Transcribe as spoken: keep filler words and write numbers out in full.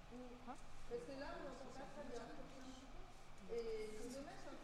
Parce que là, on n'entend pas très bien. Et c'est dommage, hein.